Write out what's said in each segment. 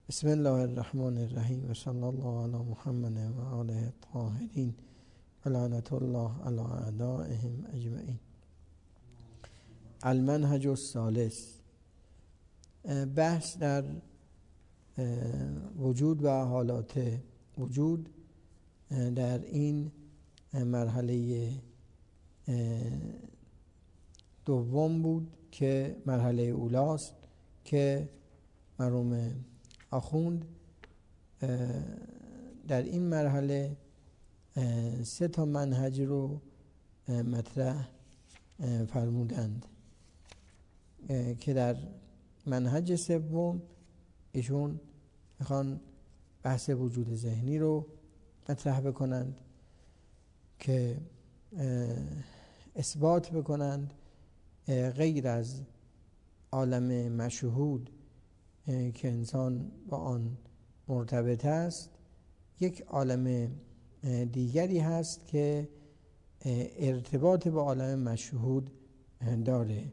بسم الله الرحمن الرحیم و صلی الله علی محمد و آله الطاهرین و لعنت الله علی اعدائهم اجمعین. المنهج الثالث، بحث در وجود و حالات وجود در این مرحله دوم بود که مرحله اولاست که مرحوم آخوند در این مرحله 3 منهج رو مطرح فرمودند که در منهج سوم ایشون میخوان بحث وجود ذهنی رو مطرح بکنند که اثبات بکنند غیر از عالم مشهود که انسان با آن مرتبط است، یک عالم دیگری هست که ارتباط با عالم مشهود داره.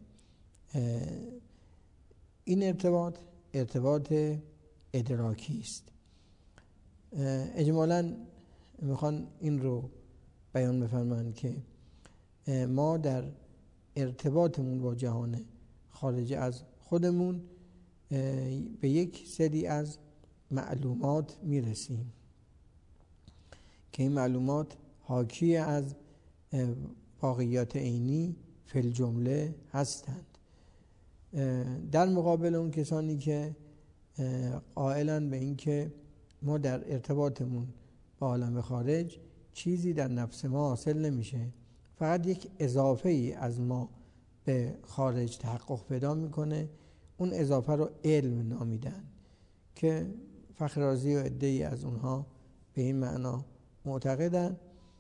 این ارتباط ادراکی است. اجمالاً میخوان این رو بیان بفرمایند که ما در ارتباطمون با جهان خارج از خودمون به یک سری از معلومات میرسیم که این معلومات حاکی از واقعیات عینی فی الجمله هستند، در مقابل اون کسانی که قائلن به این که ما در ارتباطمون با عالم خارج چیزی در نفس ما حاصل نمیشه، فقط یک اضافه ای از ما به خارج تحقق پیدا میکنه. اون اضافه رو علم نامیدن که فخررازی و عده‌ای از اونها به این معنا معتقدن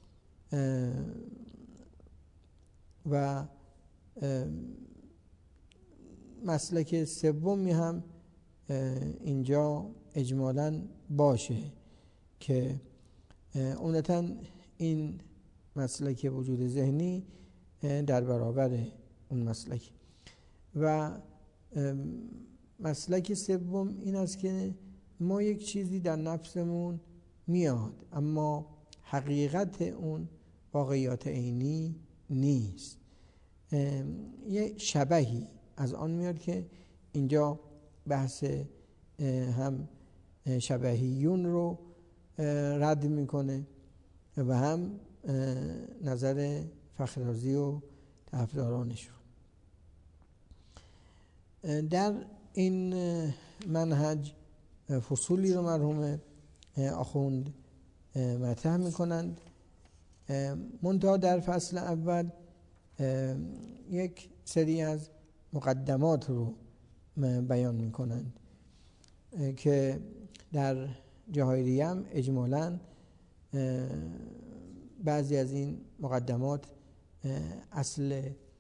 و مسلک سومی هم اینجا اجمالاً باشه که عمدتاً این مسلک وجود ذهنی در برابر اون مسلک و مسلک سوم این است که ما یک چیزی در نفسمون میاد اما حقیقت اون واقعیات عینی نیست، یه شبهی از آن میاد که اینجا بحث هم شبهیون رو رد میکنه و هم نظر فخررازی و طرفدارانش رو. در این منهج فصولی رو مرحوم آخوند مطرح میکنند، منتها در فصل اول یک سری از مقدمات رو بیان میکنند که در جاهای دیگه هم اجمالاً بعضی از این مقدمات اصل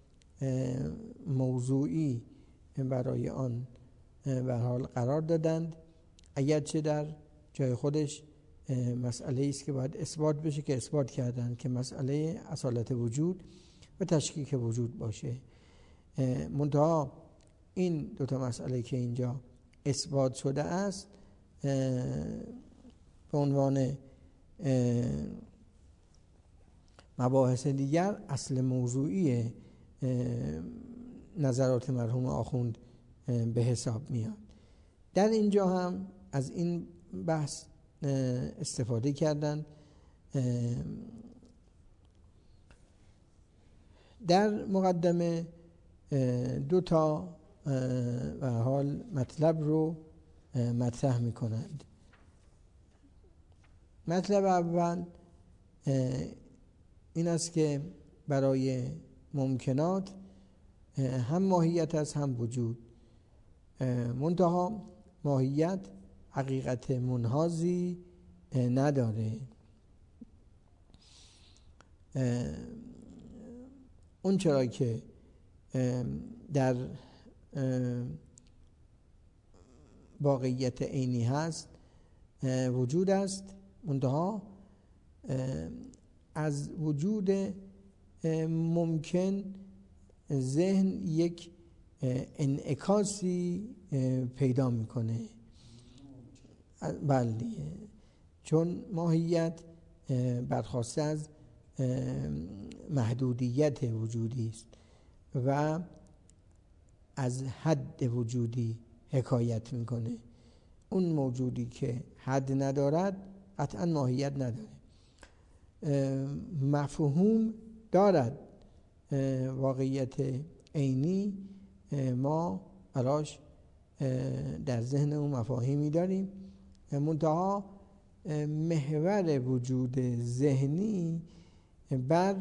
موضوعی برای آن به حال قرار دادند، اگرچه در جای خودش مسئله است که باید اثبات بشه که اثبات کردند که مسئله اصالت وجود و تشکیک وجود باشه. منتها این 2 مسئله که اینجا اثبات شده است به عنوان مباحث دیگر اصل موضوعی نظرات مرحوم آخوند به حساب میاد. در اینجا هم از این بحث استفاده کردند. در مقدمه 2 به حال مطلب رو مطرح میکنند. مطلب اول این است که برای ممکنات هم ماهیت است هم وجود، منتها ماهیت حقیقت منحازی نداره. اون چرا که در واقعیت عینی هست وجود است، منتها از وجود ممکن ذهن یک انعکاسی پیدا میکنه بله، چون ماهیت برخواسته از محدودیت وجودی است و از حد وجودی حکایت میکنه. اون موجودی که حد ندارد قطعا ماهیت نداره. مفهوم دارد، واقعیت عینی ما براش در ذهن اون مفاهیمی داریم، منتها محور وجود ذهنی بر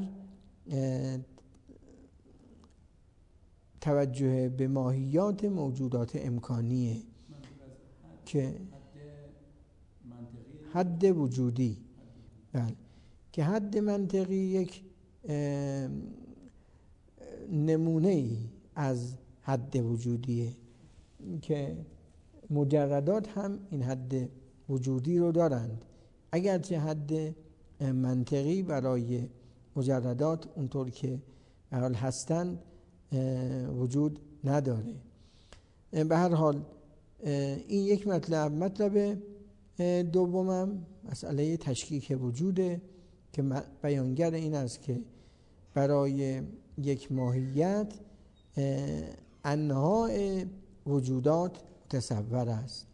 توجه به ماهیات موجودات امکانیه که حد وجودی، بله، که حد منطقی یک نمونه ای از حد وجودیه که مجردات هم این حد وجودی رو دارند، اگرچه حد منطقی برای مجردات اونطور که حال هستند وجود نداره. به هر حال این یک مطلب دومم مسئله تشکیک وجوده که بیانگر این است که برای یک ماهیت انواع وجودات متصور است.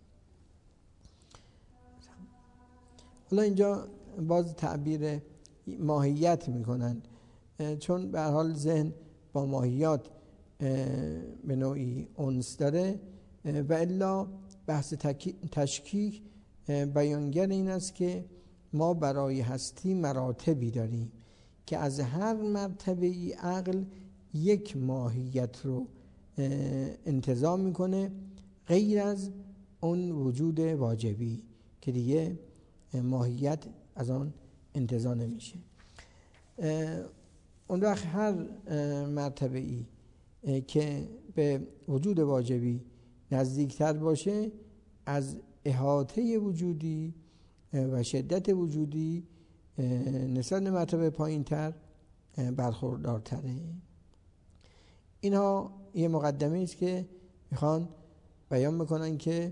حالا اینجا باز تعبیر ماهیت میکنند، چون به هر حال ذهن با ماهیات به نوعی انس داره و الا بحث تشکیک بیانگر این است که ما برای هستی مراتبی داریم که از هر مرتبه ای عقل یک ماهیت رو انتزاع میکنه غیر از اون وجود واجبی که دیگه ماهیت از آن انتزاع نمیشه. اون وقت هر مرتبه ای که به وجود واجبی نزدیکتر باشه از احاطه وجودی و شدت وجودی نسبت به مرتبه پایین تر برخوردارتره. اینها یه مقدمه است که میخوان بیان میکنن که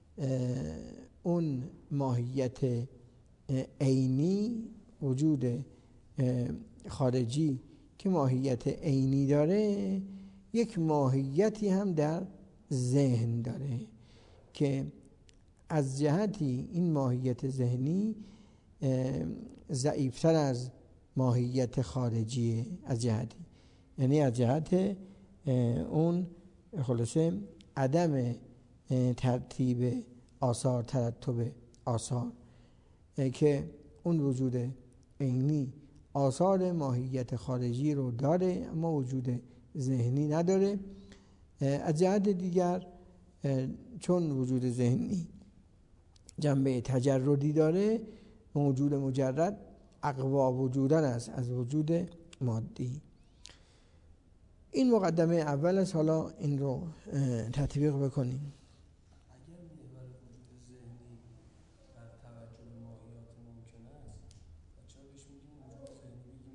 اون ماهیت عینی، وجود خارجی که ماهیت عینی داره، یک ماهیتی هم در ذهن داره که از جهتی این ماهیت ذهنی ضعیفتر از ماهیت خارجیه، از جهتی، یعنی از جهت اون خلاصه عدم ترتیب آثار، ترتب آثار، که اون وجود عینی آثار ماهیت خارجی رو داره اما وجود ذهنی نداره. از جهت دیگر چون وجود ذهنی جنبه تجردی داره، موجود مجرد اقوا وجودن است از وجود مادی. این مقدمه اول است. حالا این رو تطبیق بکنیم. اگر محور وجود ذهنی در توجه به ماهیات ممکن است، چرا بهش میگیم وجود ذهنی، بگیم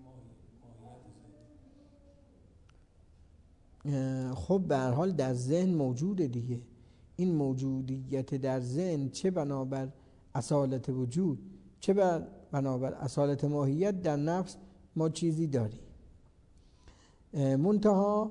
ماهیت ذهنی؟ خب به هر حال در ذهن موجوده دیگه. این موجودیت در ذهن چه بنابر اصالت وجود چه بنابر اصالت ماهیت در نفس ما چیزی داریم، منتها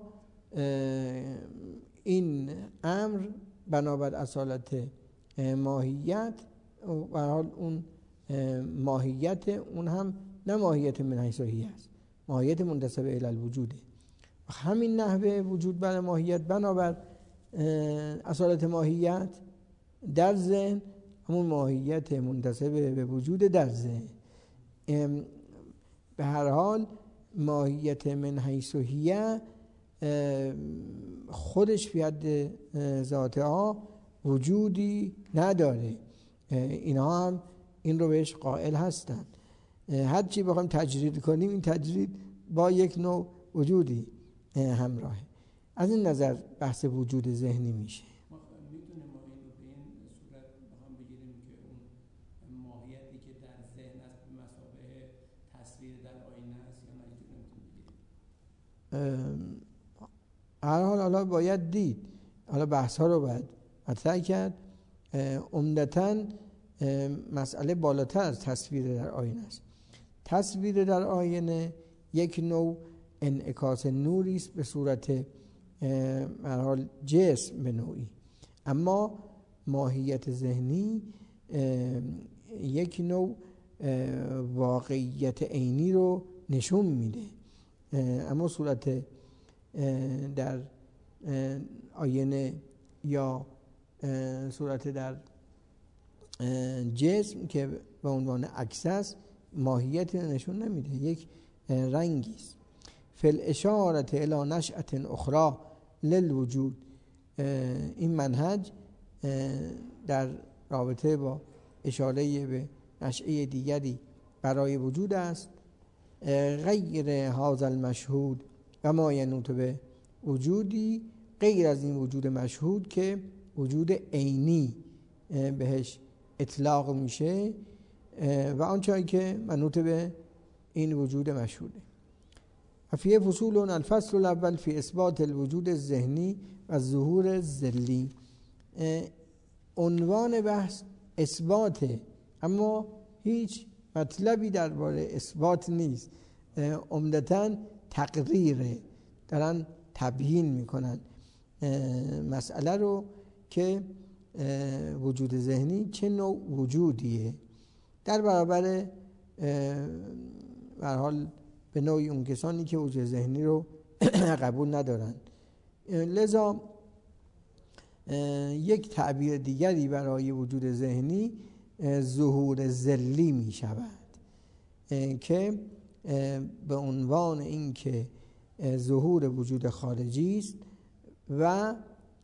این امر بنابر اصالت ماهیت به هر حال اون ماهیت اون هم نه ماهیت من حیث هی است، ماهیت منتسب الی الوجوده. همین نحوه وجود بر ماهیت بنابر اصالت ماهیت در ذهن همون ماهیت منتسب به وجود در ذهن. به هر حال ماهیت من حیث هی خودش فی حد ذاتها وجودی نداره. اینها هم این رو بهش قائل هستن. هر چی بخوایم تجرید کنیم این تجرید با یک نوع وجودی همراهه. از این نظر بحث وجود ذهنی میشه. میتونیم ما این رو به این صورت بخوام بگیریم که اون ماهیتی که در ذهن است به مثابه تصویر در آینه است، یا نه اینجوری نمیتونیم بگیریم؟ هر حال حالا باید دید، حالا بحث ها رو باید مطرح کرد. عمدتاً مسئله بالاتر از تصویر در آینه است. تصویر در آینه یک نوع انعکاس نوری است به صورت حال جسم به نوعی، اما ماهیت ذهنی یک نوع واقعیت عینی رو نشون میده. اما صورت در آینه یا صورت در جسم که به عنوان عکس است ماهیتی نشون نمیده، یک رنگی است. فل اشاره الی نشأة اخرى للوجود، این منهج در رابطه با اشاره به نشأه دیگری برای وجود است، غیر هذا المشهود و ما ینوط به وجودی، غیر از این وجود مشهود که وجود عینی بهش اطلاق میشه و آنچه که منوط به این وجود مشهوده. و فی فصول الفصل الاول فی اثبات الوجود الذهنی و ظهور الظلی. عنوان بحث اثباته، اما هیچ مطلبی درباره اثبات نیست، عمدتاً تقریره، دارن تبیین میکنن مسئله رو که وجود ذهنی چه نوع وجودیه در برابر به هر حال به نوعی اون کسانی که وجود ذهنی رو قبول ندارن. لذا یک تعبیر دیگری برای وجود ذهنی ظهور ظلی می شود که به عنوان این که ظهور وجود خارجی است و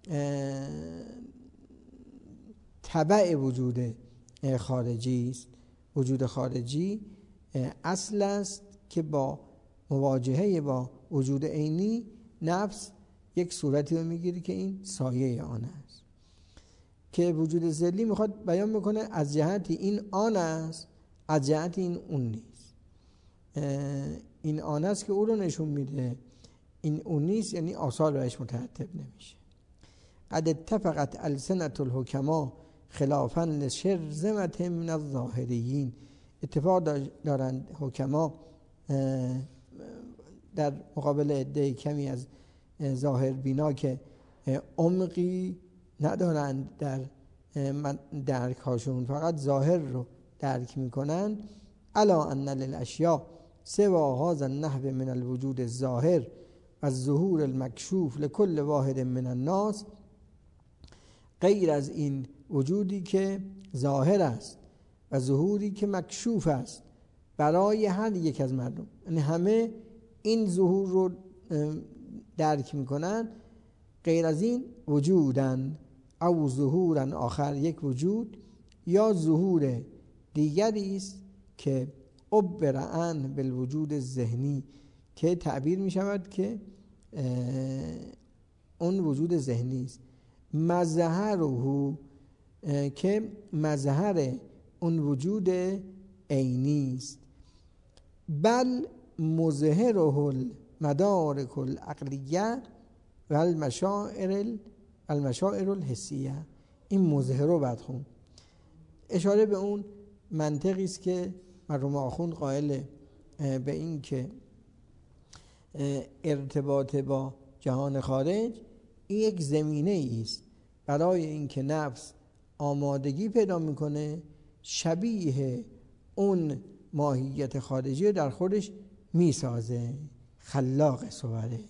تبع وجود خارجی است. وجود خارجی اصل است که با مواجهه با وجود عینی نفس یک صورتی رو میگیری که این سایه آن است، که وجود ظلی میخواد بیان میکنه از جهتی این آن است، از جهتی این اون نیست. این آن است که او رو نشون میده، این اون نیست یعنی آثار بهش مترتب نمیشه. قد اتفقت السنة الحکما خلافا لشرذمة من الظاهریین. اتفاق دارند حکما در مقابل عده کمی از ظاهر بینا که عمقی ندارند در درک هاشون، فقط ظاهر رو درک میکنند. الا ان للاشیاء سوا هذا النحو من الوجود الظاهر و الظهور المکشوف لكل واحد من الناس، غیر از این وجودی که ظاهر است و ظهوری که مکشوف است برای هر یک از مردم، یعنی همه این ظهور رو درک میکنن، غیر از این وجودن او ظهورن آخر، یک وجود یا ظهور دیگری است که عبران بالوجود ذهنی، که تعبیر می شود که اون وجود ذهنی است. مظهره، که مظهر اون وجود عینی است. بل مظهره المدارک العقلیه و المشاعر الحسیه. این مظهر رو بعد خون اشاره به اون منطقی است که مرحوم آخوند قائل به این که ارتباط با جهان خارج این یک زمینه است برای اینکه نفس آمادگی پیدا میکنه شبیه اون ماهیت خارجی رو در خودش میسازه. خلاق صوره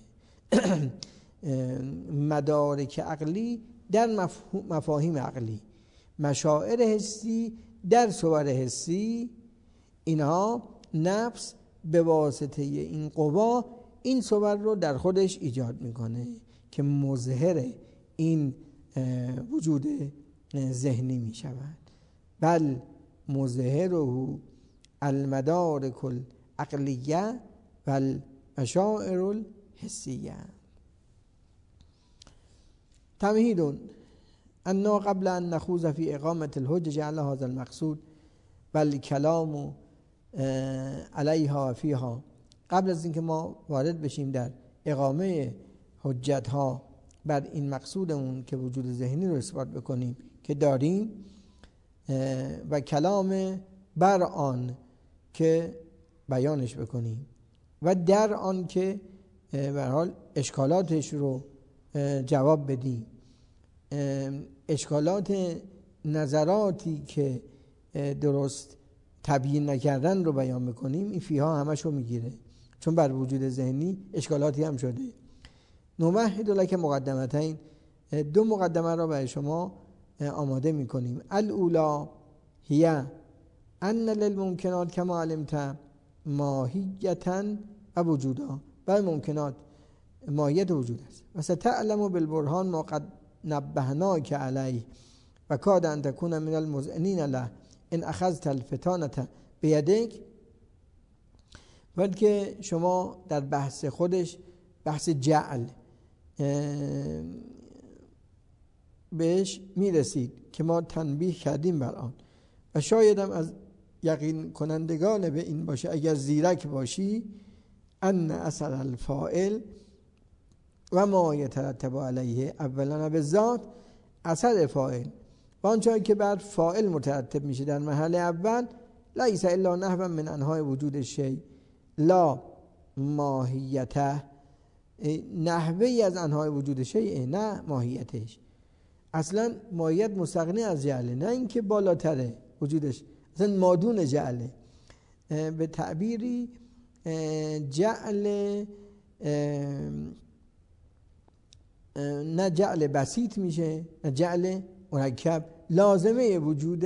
مدارک عقلی در مفاهیم عقلی، مشاعر حسی در صور حسی، اینها نفس به واسطه این قوا این صور رو در خودش ایجاد میکنه که مظهر این وجود ذهنی میشود. بل مظهره المدارک العقلیه و المشاعر الحسیه. تمهید انا قبل ان نخوض فی اقامه الحجج علی هذا المقصود والکلام علیها فیها، قبل از اینکه ما وارد بشیم در اقامه حجت ها بر این مقصودمون که وجود ذهنی رو اثبات بکنیم که داریم، و کلام بر آن که بیانش بکنیم و در آن که به هر حال اشکالاتش رو جواب بدیم. اشکالات نظراتی که درست تبیین نکردن رو بیان بکنیم، این فیها همش رو میگیره، چون بر وجود ذهنی اشکالاتی هم شده. نمهد لک مقدمتین، 2 مقدمه را برای شما آماده میکنیم. الاولا هی ان للممکنات کما علمت ماهیتا و وجودا، برای ممکنات ماهیت وجود است. و ستعلم بالبرهان ما قد نبهناک علیه و کاد ان تکون من المذعنین له ان اخذت الفتانه بیدک. بلکه شما در بحث خودش، بحث جعل، بهش میرسید که ما تنبیه کردیم بر آن و شاید هم از یقین کنندگان به این باشه اگر زیرک باشی، ان اثر الفاعل و ما یترتب علیه اولا به ذات، اثر فاعل و آنچه که بر فاعل مترتب میشه در محل اول، لیس الا نحو من انواع وجود شیء لا ماهیته، نحوی از انواع وجود شیء، نه ماهیتش. اصلا ماهیت مستغنی از جعله، نه اینکه بالاتره وجودش، اصلا مادون جعله. به تعبیری جعل نه جعل بسیط میشه نه جعل مرکب، لازمه وجود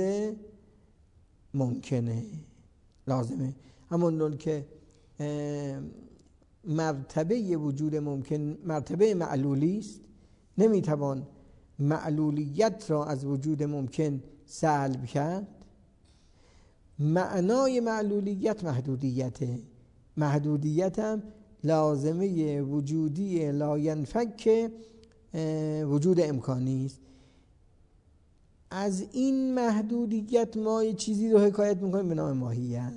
ممکنه، لازمه. همون که مرتبه وجود ممکن مرتبه معلولی است، نمیتوان معلولیت را از وجود ممکن سلب کرد. معنای معلولیت محدودیته، محدودیت هم لازمه وجودی لا ینفک وجود امکانی است. از این محدودیت ما یه چیزی رو حکایت میکنیم به نام ماهیت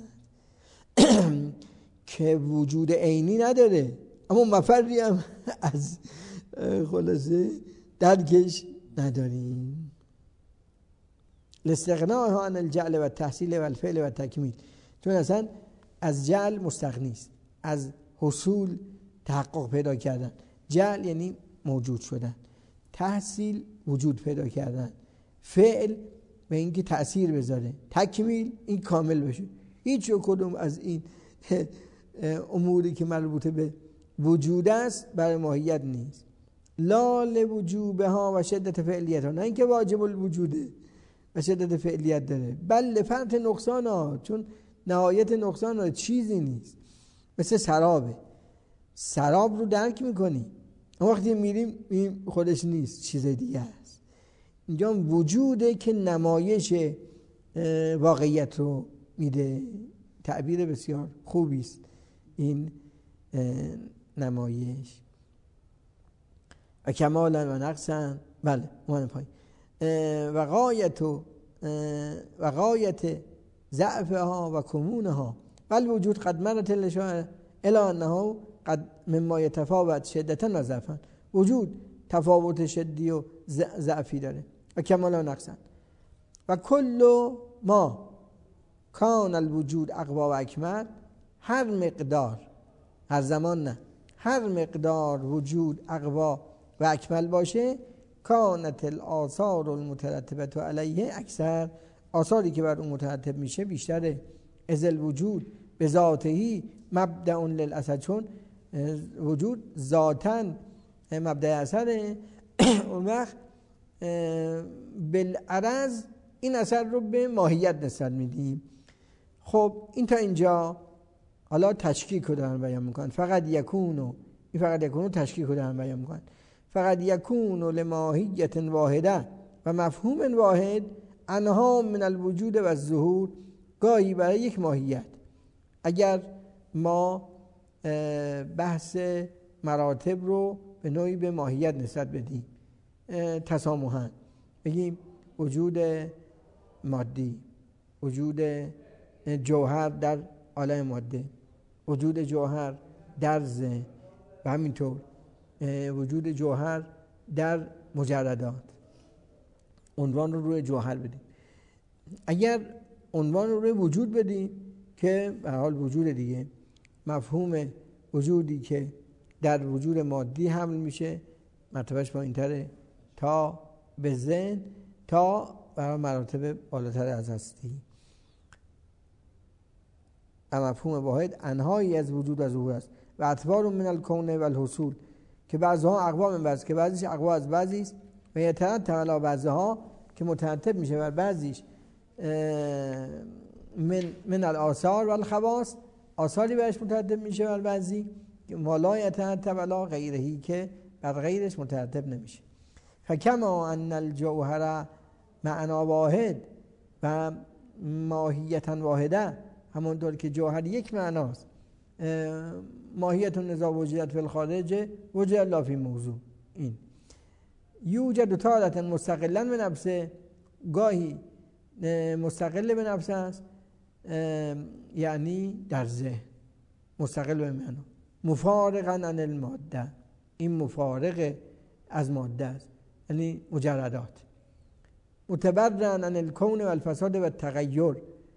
که وجود عینی نداره، اما مفری هم از خلاصه درکش نداریم. لاستغناء عن الجعل و التحصیل و الفعل و التکمیل، چون اصلا از جعل مستغنی است، از حصول تحقق پیدا کردن. جعل یعنی موجود شدن، تحصیل وجود پیدا کردن، فعل به اینکه تأثیر بذاره، تکمیل این کامل بشه. هیچ کدوم از این اموری که مربوطه به وجود است برای ماهیت نیست. لا لوجوبها و شدت فعلیتها، نه اینکه واجب الوجوده و شدت فعلیت داره، بل لفرط نقصانها، چون نهایت نقصان چیزی نیست. مثل سرابه، سراب رو درک میکنی، وقتی میریم این خودش نیست، چیز دیگه است. اینجا وجوده که نمایش واقعیت رو میده. تعبیر بسیار خوبی است این نمایش. و کمالا و نقصا، بله اومدن پایین. و غایت ضعفها و کمونها بل وجود قد مرت الاشاره الی انها قد مما یتفاوت شدتا و ضعفا، وجود تفاوت شدی و ضعفی داره. و کمالا و نقصا و کل ما کان الوجود اقوا و اکمل، هر مقدار، هر زمان نه، هر مقدار وجود اقوا و اکمل باشه، کانت الآثار المترتبه علیه اکثر، آثاری که بر اون مترتب میشه بیشتره. از الوجود به ذاتهی مبدأ للاثر، چون وجود ذاتاً مبدأ اثره. اون وقت بالعرض این اثر رو به ماهیت نسبت میدیم. خب این تا اینجا حالا تشکیک رو دارن بیان میکنن. فقط یکونو، این فقط یکونو تشکیک رو دارن بیان میکنن. فقط یکونو لماهیت واحده و مفهوم واحد انها من الوجود و الظهور، گاهی برای یک ماهیت اگر ما بحث مراتب رو به نوعی به ماهیت نسبت بدیم، تسامحاً بگیم وجود مادی، وجود جوهر در عالم ماده، وجود جوهر در ذهن و همینطور وجود جوهر در مجردات، عنوان رو روی جوهر بدیم. اگر عنوان رو وجود بدیم که به حال وجود دیگه، مفهوم وجودی که در وجود مادی حمل میشه مرتبهش پایین‌تره تا به ذهن، تا برای مراتب بالاتر از هستی. مفهوم واحد انهایی از وجود و ظهور است و اطوار من الکون و الحصول، که بعضها اقوام بعض، که بعضیش اقوا از بعضی است و یترتب علی بعضها، که مترتب میشه بر بعضیش من الاثار و الخواص، آثاری برش مترتب میشه بر بعضی، ولا یترتب علی غیرهی، که بر غیرش مترتب نمیشه. فکما ان الجوهر معنا واحد و ماهیتا واحده، همونطور که جوهر یک معناست، ماهیت النزاع وجودت فی الخارج وجود الله فی موضوع، این یوجد تارة مستقلا به نفسه، گاهی مستقل به نفسه است، یعنی در ذهن مستقل به معنا، مفارقا عن الماده، این مفارق از ماده است، یعنی مجردات، متبرئا عن الکون و الفساد و التغیر،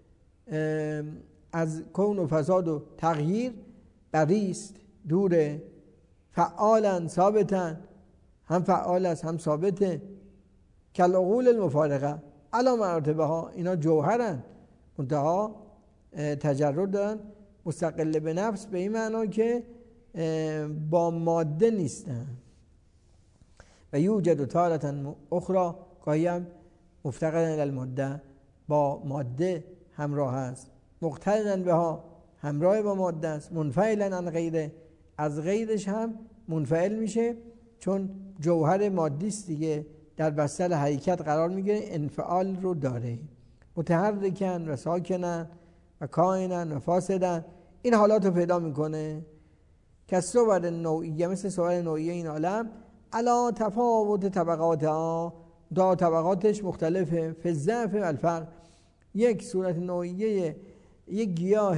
از کون و فساد و تغییر بریست، دوره، فعالا ثابتا، هم فعال است هم ثابته، کالعقول المفارقه علی مراتبها، اینا جوهرن منتها تجرد دارن، مستقل به نفس به این معنا که با ماده نیستن. و یوجد تارة اخرى، گاهی هم مفتقرا الی الماده، با ماده همراه است، مقترنا بها، همراه با ماده است، منفعلا عن غیره، از غیرش هم منفعل میشه، چون جوهر مادی است دیگه، در بستر حرکت قرار میگیره، انفعال رو داره، متحرکن و ساکنن و کائنن و فاسدن، این حالات رو پیدا میکنه که صور نوعیه، مثل صور نوعیه این عالم، علا تفاوت طبقات ها، دا طبقاتش مختلفه، فی الضعف و الفقر، یک صورت نوعیه یک گیاه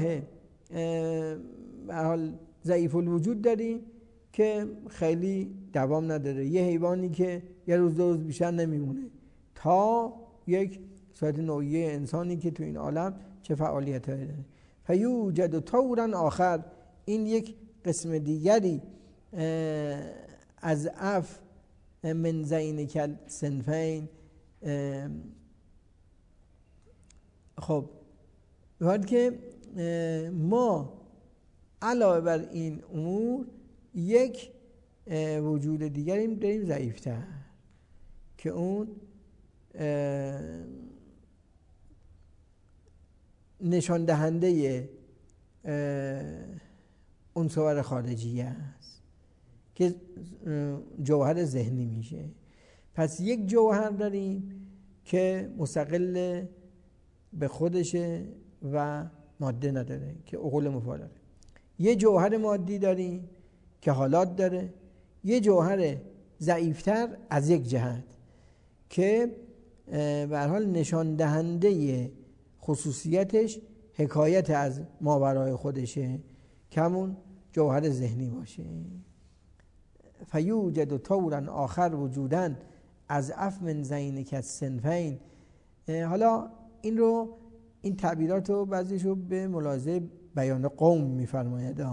به حال ضعیف الوجود داریم که خیلی دوام نداره، یه حیوانی که یه روز دو روز بیشتر نمیمونه، تا یک صورت نوعیه انسانی که تو این عالم چه فعالیت هایی داره. فیوجد طورا آخر، این یک قسم دیگری از اف من زین کل صنفین. خب باید که ما علاوه بر این امور یک وجود دیگری داریم ضعیفتر، که اون نشان دهنده اون صور خارجی است که جوهر ذهنی میشه. پس یک جوهر داریم که مستقل به خودشه و ماده نداره که عقول مفارقه، یه جوهر مادی داریم که حالات داره، یه جوهر ضعیفتر از یک جهت که به هر حال نشان دهنده خصوصیتش حکایت از ماورای خودشه، که همون جوهر ذهنی باشه. فیوجد طورا آخر وجودن از اف من زین کالصنفین. حالا این تعبیرات رو بعضیشو به ملاحظه بیان قوم میفرماید،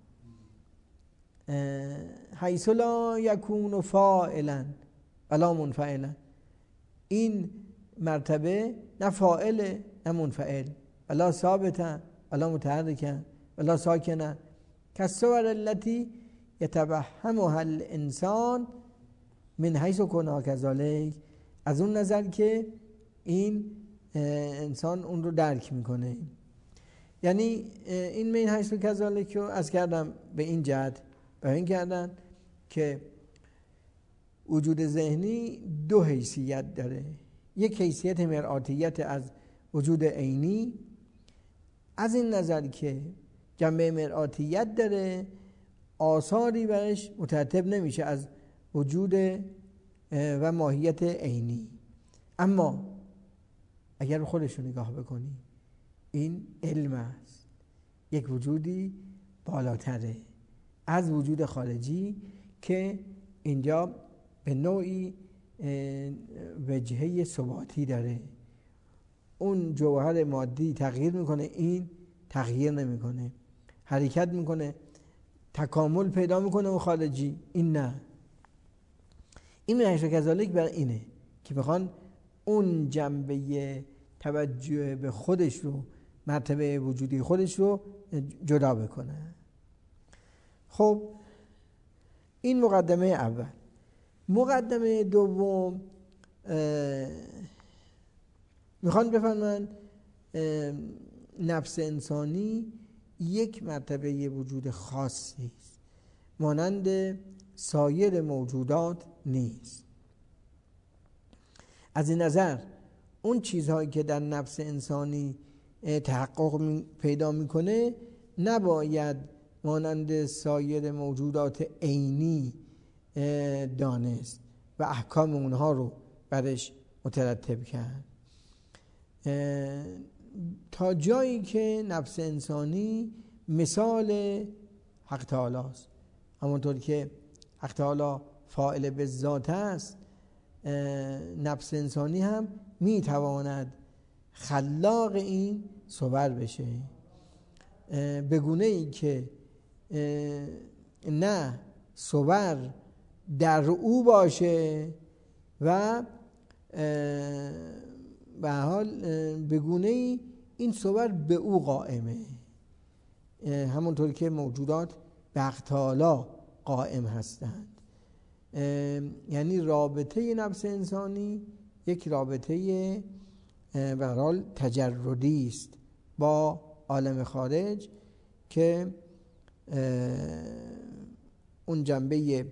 حیث لا یکون فاعلا ولا منفعلا، این مرتبه نه فاعله نه منفعل، ولا ثابتا ولا متحرکا ولا ساکنا، کالصور التي یتوهمها الانسان من حیث کنها کذالک، از اون نظر که این انسان اون رو درک میکنه. یعنی این من حیث کذالک رو از کردم به این جهت بیان کردن که وجود ذهنی دو حیثیت داره، یک حیثیت مرآتیت از وجود عینی، از این نظر که جنبه مرآتیت داره، آثاری برش مترتب نمیشه از وجود و ماهیت عینی. اما اگر خودش رو نگاه بکنی، این علم است، یک وجودی بالاتره از وجود خارجی که اینجا به نوعی وجهه ثباتی داره، اون جوهر مادی تغییر میکنه، این تغییر نمیکنه، حرکت میکنه، تکامل پیدا میکنه اون خارجی، این نه. این منهج کذالک بر اینه که بخوان اون جنبه توجه به خودش رو، مرتبه وجودی خودش رو جدا بکنه. خب این مقدمه اول. مقدمه دوم میخوان بفهمن نفس انسانی یک مرتبه وجود خاصی است، مانند سایر موجودات نیست. از این نظر اون چیزهایی که در نفس انسانی تحقق پیدا میکنه نباید مانند سایر موجودات عینی دانست و احکام اونها رو برش مترتب کرد، تا جایی که نفس انسانی مثال حق تعالی است. همونطور که حق تعالی فاعل به ذات است، نفس انسانی هم میتواند خلاق این صور بشه، به گونه ای که نه صور در او باشه و به حال به گونه ای این صور به او قائمه، همونطور که موجودات به حق تعالی قائم هستند. یعنی رابطه نفس انسانی یک رابطه به حال تجردی است با عالم خارج که اون جنبه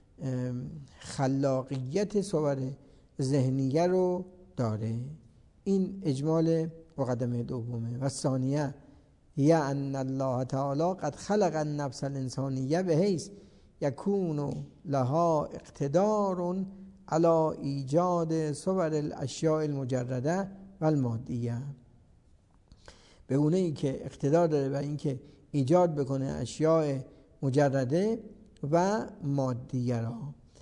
خلاقیت صور ذهنیه رو داره. این اجمال مقدمه دومه. و ثانیه یعن الله تعالی قد خلق النفس الانسانیه بحیث یکون لها اقتدار علی ایجاد صور الاشیاء المجرده و المادیه، به گونه ای که اقتدار داره و اینکه ایجاد بکنه اشیاء مجرده و مادیه را.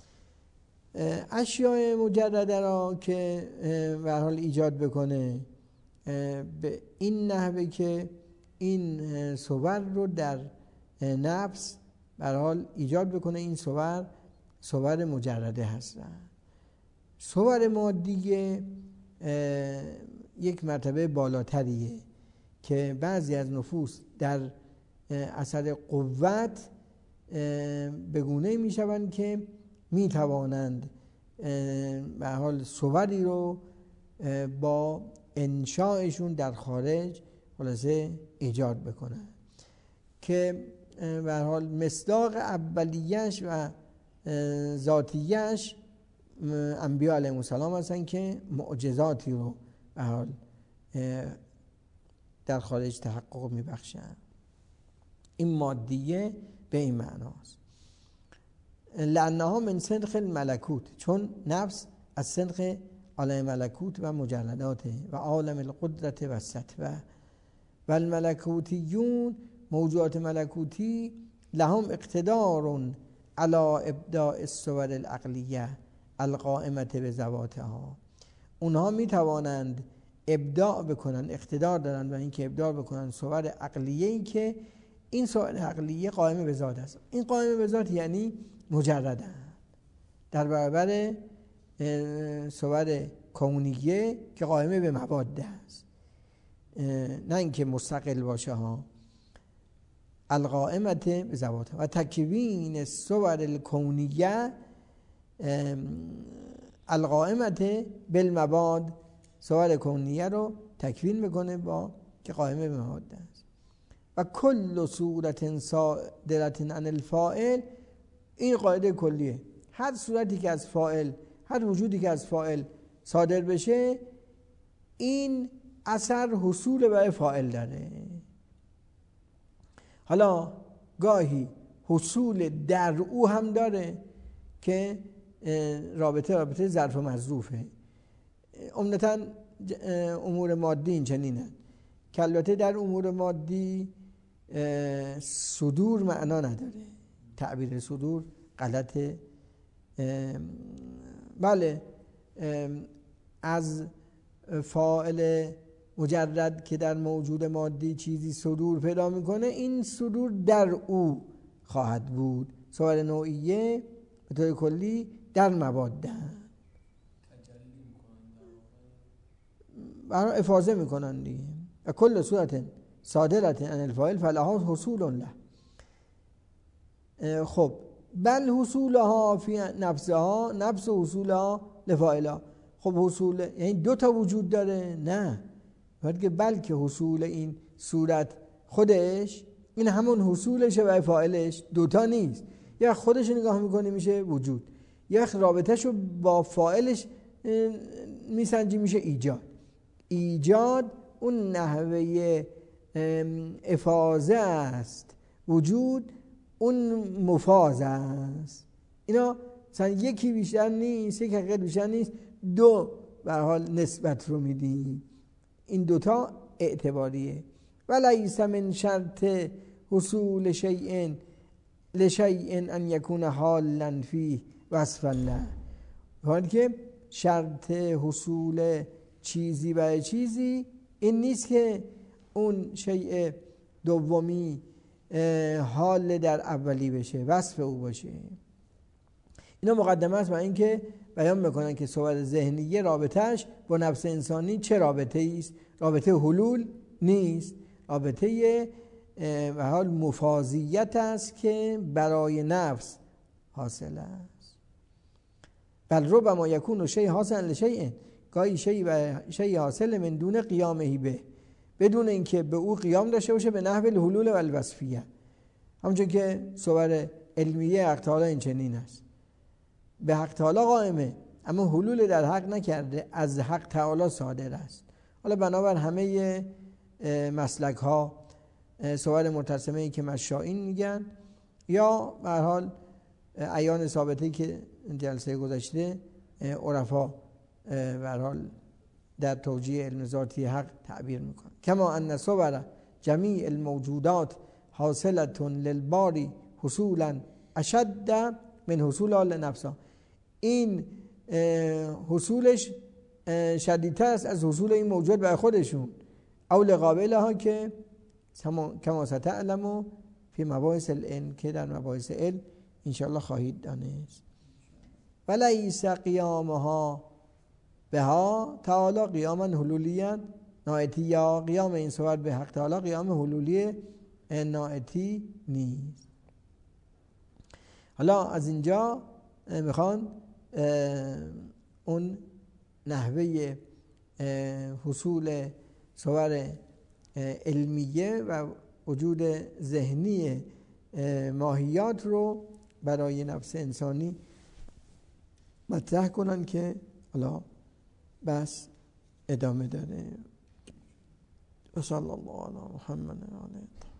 اشیاء مجرده را که به هر حال ایجاد بکنه به این نحوه که این صور رو در نفس به هر حال ایجاد بکنه، این صور مجرده هستن. صور مادیه یک مرتبه بالاتریه که بعضی از نفوس در اثر قوت به گونه می شوند که می توانند به حال صوری رو با انشائشون در خارج خلاصه ایجاد بکنند که به حال مصداق اولیه‌اش و ذاتیه‌اش انبیاء علیهم السلام هستن که معجزاتی رو به حال در خارج تحقق میبخشن. این مادیه به این معناست. لأنها من سنخ الملکوت، چون نفس از سنخ عالم ملکوت و مجرداته و عالم القدرت و السطوه و الملکوتیون، موجودات ملکوتی لهم اقتدار علی ابداع الصور العقلیه القائمه بذواتها، اونها می توانند ابداع بکنن، اقتدار دارن و اینکه ابداع بکنن صور عقلیه‌ای که این صور عقلیه قائمه به ذات است. این قائمه به ذات یعنی مجرده در برابر صور کونیه که قائمه به مواده است، نه اینکه مستقل باشه ها. القائمه به ذواتها و تکوین الصور الکونیه القائمه بالمباد، صور کونیه رو تکوین میکنه با که قائمه به مواده است. و کل صورت صادرة عن الفاعل، این قاعده کلیه، هر صورتی که از فاعل، هر وجودی که از فاعل صادر بشه این اثر حصول برای فاعل داره. حالا گاهی حصول در او هم داره که رابطه ظرف و مظروفه. عمدتاً امور مادی این چنینه که البته در امور مادی صدور معنا نداره، تعبیر صدور غلطه. بله، از فاعل مجرد که در موجود مادی چیزی صدور پیدا میکنه، این صدور در او خواهد بود. صور نوعیه به طور کلی در مبادن، برای افاضه میکنن دیگه. و کل صورت صادرت عن الفاعل فلها حصول له. خب بل حصولها فی نفسها نفس حصولها لفاعلها. خب حصول یعنی دو تا وجود داره؟ نه، بلکه حصول این صورت خودش این همون حصولشه و فاعلش دوتا نیست. یا خودش نگاه میکنی میشه وجود، یا رابطهشو با فاعلش میسنجی میشه ایجاد. ایجاد اون نحوه افاضه است، وجود اون مفاضه است. اینا مثلا یکی بیشتر نیست، یک حقیقت بیشتر نیست، دو به حال نسبت رو میدی. این دوتا اعتباریه. ولیس من شرط حصول شیء لشیء ان یکون حالا فیه وصفا له. حالی که شرط حصول چیزی برای چیزی این نیست که اون شیء دومی حال در اولی بشه، وصف او باشه. اینا مقدمه است برای اینکه بیان میکنن که صور ذهنیه رابطهش با نفس انسانی چه رابطه است. رابطه حلول نیست، رابطه به حال مفاضیت است که برای نفس حاصل است. بل ربما یکون شیء حاصل لشیء، گاهی شیء حاصل من دون قیامه به، بدون اینکه به او قیام داشته باشه، به نحو الحلول و الوصفیه. همونجور که صور علمیه حق تعالی این چنین است، به حق تعالی قائمه اما حلول در حق نکرده، از حق تعالی صادر است. حالا بنابر همه مسلک ها صور مرتسمه ای که مشائین میگن، یا به هر حال عیان ثابته که جلسه گذشته عرفا به هر حال در توجیه علم ذاتی حق تعبیر میکنه. کما ان صور جمیع الموجودات حاصلة للباری حصولا اشد من حصولها لنفسها. این حصولش شدیدتر است از حصول این موجود برای خودشون. او لقابلها که کما ستعلموا فی مباحث العلم، که در مباحث علم انشاءالله خواهید دانست. ولیس قیامها بها تعالی قیاما حلولیا نائتی، یا قیام این صور به حق تعالی قیام حلولی نائتی نیست. حالا از اینجا میخوان اون نحوه حصول صور علمیه و وجود ذهنی ماهیات رو برای نفس انسانی مطرح کنن که حالا بس ادامه داره. و صلی الله علی محمد و آله.